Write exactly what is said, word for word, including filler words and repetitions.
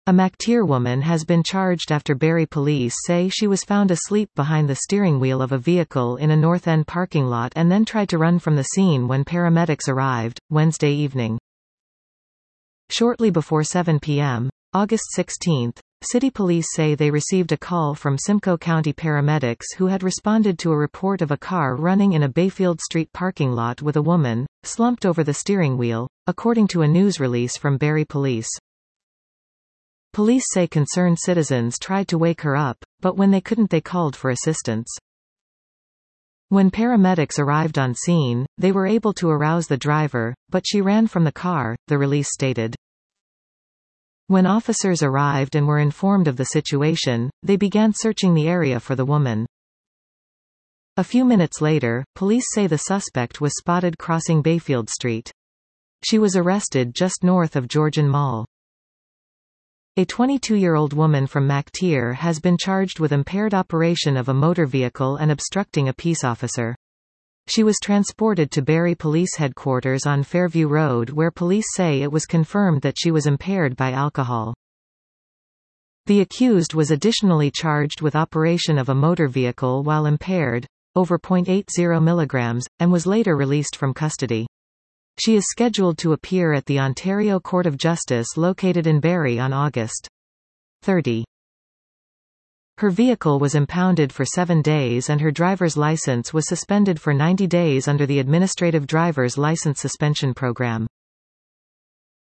A Mactier woman has been charged after Barrie police say she was found asleep behind the steering wheel of a vehicle in a North End parking lot and then tried to run from the scene when paramedics arrived, Wednesday evening. Shortly before seven p m, August sixteenth, city police say they received a call from Simcoe County paramedics who had responded to a report of a car running in a Bayfield Street parking lot with a woman, slumped over the steering wheel, according to a news release from Barrie police. Police say concerned citizens tried to wake her up, but when they couldn't they called for assistance. When paramedics arrived on scene, they were able to arouse the driver, but she ran from the car, the release stated. When officers arrived and were informed of the situation, they began searching the area for the woman. A few minutes later, police say the suspect was spotted crossing Bayfield Street. She was arrested just north of Georgian Mall. A twenty-two-year-old woman from Mactier has been charged with impaired operation of a motor vehicle and obstructing a peace officer. She was transported to Barrie Police Headquarters on Fairview Road where police say it was confirmed that she was impaired by alcohol. The accused was additionally charged with operation of a motor vehicle while impaired, over zero point eight zero milligrams, and was later released from custody. She is scheduled to appear at the Ontario Court of Justice located in Barrie on August thirtieth. Her vehicle was impounded for seven days and her driver's license was suspended for ninety days under the Administrative Driver's License Suspension Program.